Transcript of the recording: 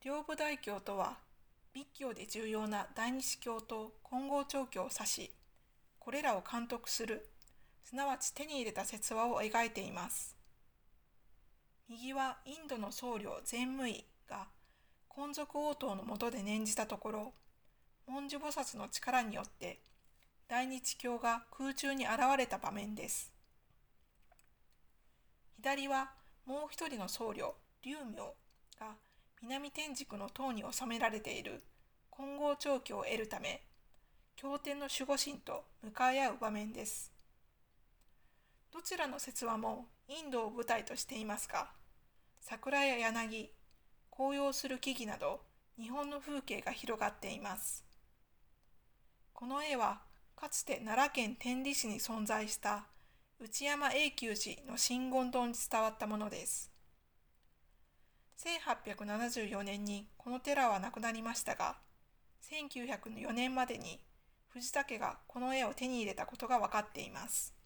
両部大経とは、密教で重要な大日経と金剛長経を指し、これらを監督する、すなわち手に入れた説話を描いています。右はインドの僧侶禅無位が金属応答の下で念じたところ、文殊菩薩の力によって大日経が空中に現れた場面です。左はもう一人の僧侶龍明が南天竺の塔に収められている金剛長経を得るため、経典の守護神と向かい合う場面です。どちらの説話もインドを舞台としていますが、桜や柳、紅葉する木々など日本の風景が広がっています。この絵はかつて奈良県天理市に存在した内山永久寺の真言堂に伝わったものです。1874年にこの寺はなくなりましたが、1904年までに藤田家がこの絵を手に入れたことが分かっています。